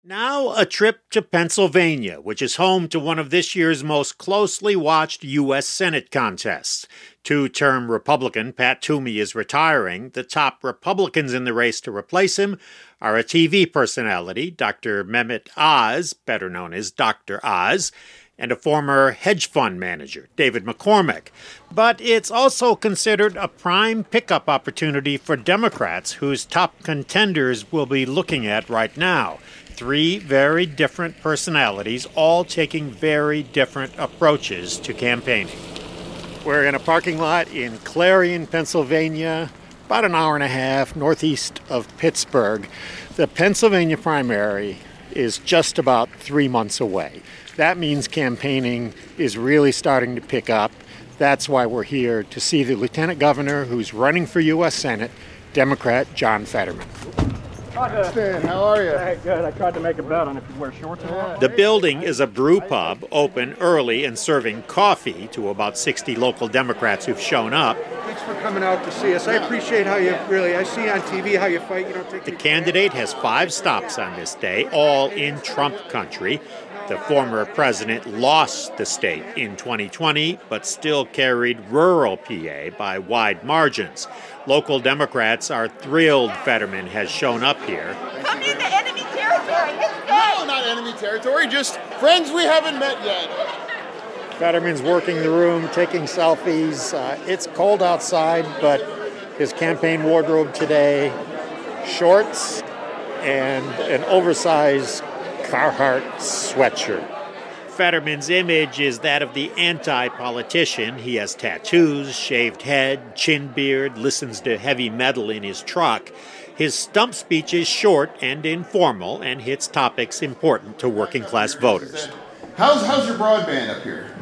Now a trip to Pennsylvania, which is home to one of this year's most closely watched U.S. Senate contests. Two-term Republican Pat Toomey is retiring. The top Republicans in the race to replace him are a TV personality, Dr. Mehmet Oz, better known as Dr. Oz, and a former hedge fund manager, David McCormick. But it's also considered a prime pickup opportunity for Democrats, whose top contenders we'll be looking at right now. Three very different personalities, all taking very different approaches to campaigning. We're in a parking lot in Clarion, Pennsylvania, about an hour and a half northeast of Pittsburgh. The Pennsylvania primary is just about 3 months away. That means campaigning is really starting to pick up. That's why we're here to see the lieutenant governor who's running for U.S. Senate, Democrat John Fetterman. Stan, how are you? Hey, good. I tried to make a bet on if you wear shorts or not. The building is a brew pub, open early and serving coffee to about 60 local Democrats who've shown up. Thanks for coming out to see us. I appreciate how you I see on TV how you fight. You don't take The candidate has 5 stops on this day, all in Trump country. The former president lost the state in 2020, but still carried rural PA by wide margins. Local Democrats are thrilled Fetterman has shown up here. Come into enemy territory. It's good. No, not enemy territory, just friends we haven't met yet. Fetterman's working the room, taking selfies. It's cold outside, but his campaign wardrobe today, shorts and an oversized Carhartt sweatshirt. Fetterman's image is that of the anti-politician. He has tattoos, shaved head, chin beard, listens to heavy metal in his truck. His stump speech is short and informal and hits topics important to working-class voters. How's your broadband up here?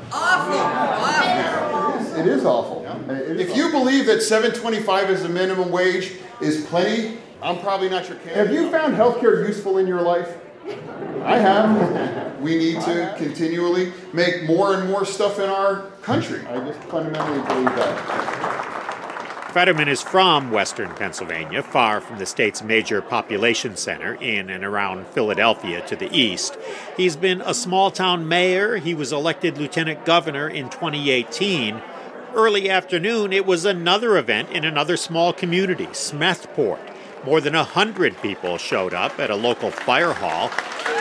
Awful. It is awful. If you believe that $7.25 as a minimum wage is plenty, I'm probably not your candidate. Have you found healthcare useful in your life? I have. We need to continually make more and more stuff in our country. I just fundamentally believe that. Fetterman is from western Pennsylvania, far from the state's major population center in and around Philadelphia to the east. He's been a small-town mayor. He was elected lieutenant governor in 2018. Early afternoon, it was another event in another small community, Smethport. More than 100 people showed up at a local fire hall.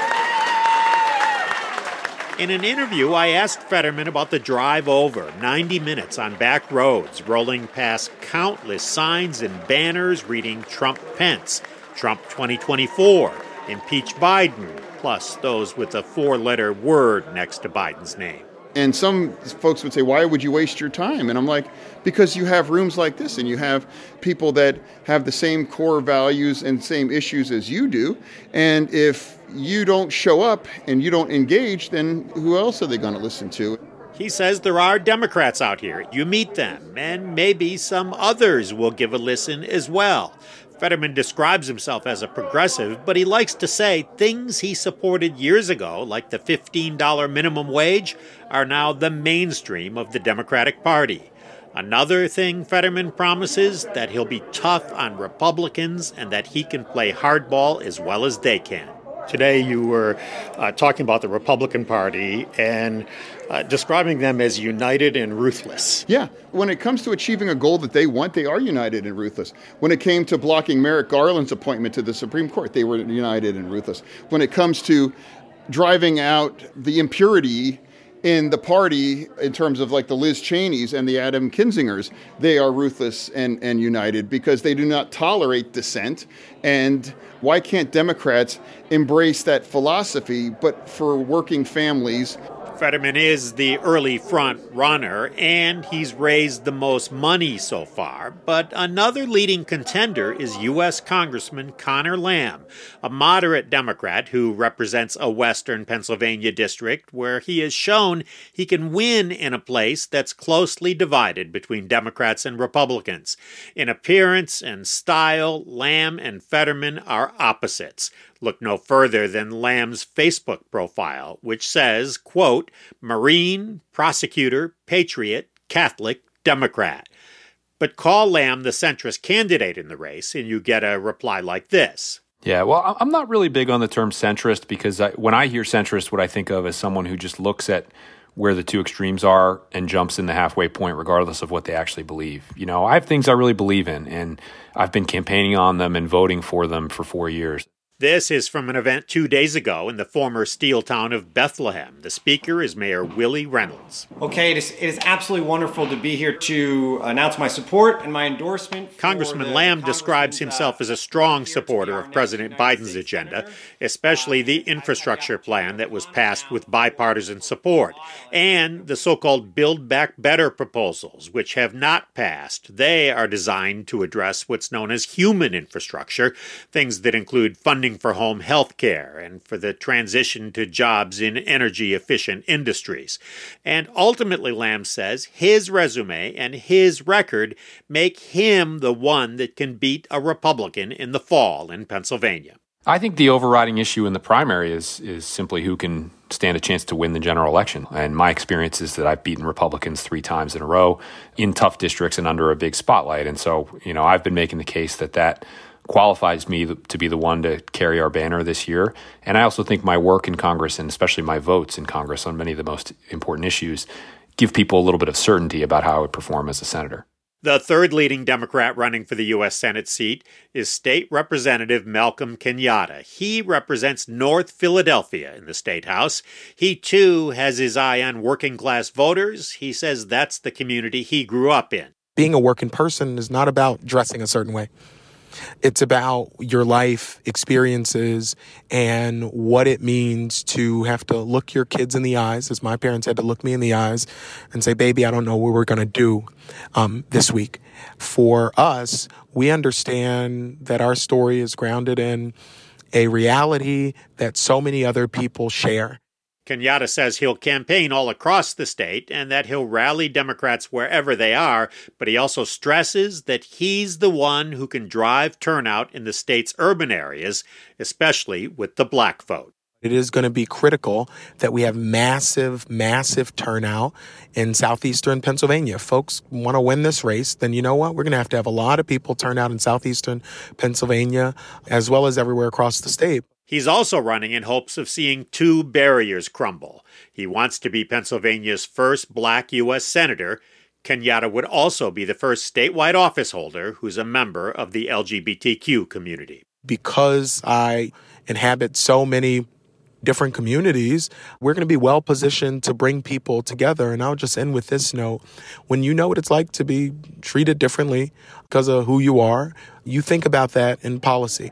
In an interview, I asked Fetterman about the drive over, 90 minutes on back roads, rolling past countless signs and banners reading Trump Pence, Trump 2024, impeach Biden, plus those with a 4-letter word next to Biden's name. And some folks would say, why would you waste your time? And I'm like, because you have rooms like this and you have people that have the same core values and same issues as you do. And if you don't show up and you don't engage, then who else are they going to listen to? He says there are Democrats out here. You meet them, and maybe some others will give a listen as well. Fetterman describes himself as a progressive, but he likes to say things he supported years ago, like the $15 minimum wage, are now the mainstream of the Democratic Party. Another thing Fetterman promises, that he'll be tough on Republicans and that he can play hardball as well as they can. Today you were talking about the Republican Party and describing them as united and ruthless. Yeah. When it comes to achieving a goal that they want, they are united and ruthless. When it came to blocking Merrick Garland's appointment to the Supreme Court, they were united and ruthless. When it comes to driving out the impurity in the party in terms of like the Liz Cheneys and the Adam Kinzingers, they are ruthless and united because they do not tolerate dissent. And why can't Democrats embrace that philosophy, but for working families? Fetterman is the early front runner, and he's raised the most money so far. But another leading contender is U.S. Congressman Connor Lamb, a moderate Democrat who represents a western Pennsylvania district where he has shown he can win in a place that's closely divided between Democrats and Republicans. In appearance and style, Lamb and Fetterman are opposites. Look no further than Lamb's Facebook profile, which says, quote, Marine, prosecutor, patriot, Catholic, Democrat. But call Lamb the centrist candidate in the race, and you get a reply like this. Yeah, well, I'm not really big on the term centrist because when I hear centrist, what I think of is someone who just looks at where the two extremes are and jumps in the halfway point regardless of what they actually believe. You know, I have things I really believe in, and I've been campaigning on them and voting for them for 4 years. This is from an event 2 days ago in the former steel town of Bethlehem. The speaker is Mayor Willie Reynolds. Okay, it is absolutely wonderful to be here to announce my support and my endorsement. Congressman Lamb describes himself as a strong supporter of President Biden's agenda, especially the infrastructure plan that was passed with bipartisan support, and the so-called Build Back Better proposals, which have not passed. They are designed to address what's known as human infrastructure, things that include funding for home health care and for the transition to jobs in energy-efficient industries. And ultimately, Lamb says, his resume and his record make him the one that can beat a Republican in the fall in Pennsylvania. I think the overriding issue in the primary is simply who can stand a chance to win the general election. And my experience is that I've beaten Republicans 3 times in a row in tough districts and under a big spotlight. And so, I've been making the case that qualifies me to be the one to carry our banner this year. And I also think my work in Congress, and especially my votes in Congress on many of the most important issues, give people a little bit of certainty about how I would perform as a senator. The third leading Democrat running for the U.S. Senate seat is State Representative Malcolm Kenyatta. He represents North Philadelphia in the State House. He, too, has his eye on working-class voters. He says that's the community he grew up in. Being a working person is not about dressing a certain way. It's about your life experiences and what it means to have to look your kids in the eyes, as my parents had to look me in the eyes and say, baby, I don't know what we're going to do this week. For us, we understand that our story is grounded in a reality that so many other people share. Kenyatta says he'll campaign all across the state and that he'll rally Democrats wherever they are, but he also stresses that he's the one who can drive turnout in the state's urban areas, especially with the black vote. It is going to be critical that we have massive, massive turnout in southeastern Pennsylvania. If folks want to win this race, then you know what? We're going to have a lot of people turn out in southeastern Pennsylvania, as well as everywhere across the state. He's also running in hopes of seeing 2 barriers crumble. He wants to be Pennsylvania's first black U.S. senator. Kenyatta would also be the first statewide office holder who's a member of the LGBTQ community. Because I inhabit so many different communities, we're going to be well positioned to bring people together. And I'll just end with this note. When you know what it's like to be treated differently because of who you are, you think about that in policy.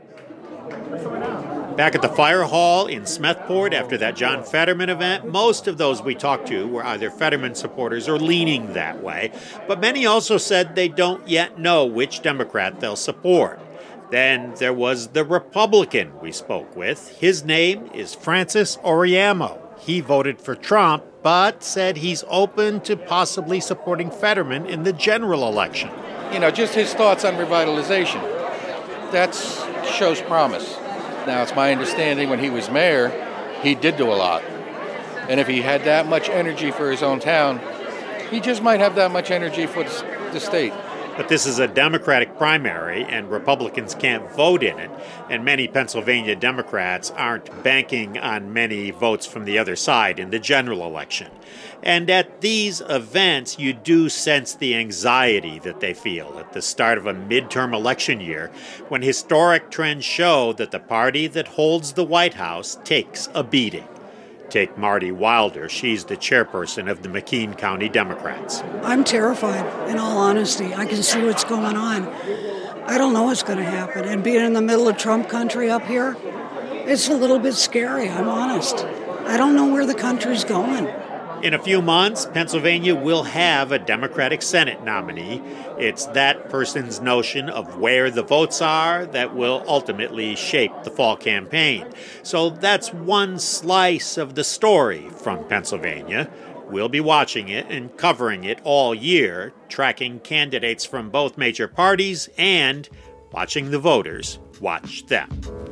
Back at the fire hall in Smethport after that John Fetterman event, most of those we talked to were either Fetterman supporters or leaning that way, but many also said they don't yet know which Democrat they'll support. Then there was the Republican we spoke with. His name is Francis Oriamo. He voted for Trump, but said he's open to possibly supporting Fetterman in the general election. Just his thoughts on revitalization. That shows promise. Now, it's my understanding when he was mayor, he did do a lot. And if he had that much energy for his own town, he just might have that much energy for the state. But this is a Democratic primary, and Republicans can't vote in it. And many Pennsylvania Democrats aren't banking on many votes from the other side in the general election. And at these events, you do sense the anxiety that they feel at the start of a midterm election year, when historic trends show that the party that holds the White House takes a beating. Take Marty Wilder. She's the chairperson of the McKean County Democrats. I'm terrified, in all honesty. I can see what's going on. I don't know what's going to happen. And being in the middle of Trump country up here, it's a little bit scary, I'm honest. I don't know where the country's going. In a few months, Pennsylvania will have a Democratic Senate nominee. It's that person's notion of where the votes are that will ultimately shape the fall campaign. So that's one slice of the story from Pennsylvania. We'll be watching it and covering it all year, tracking candidates from both major parties and watching the voters watch them.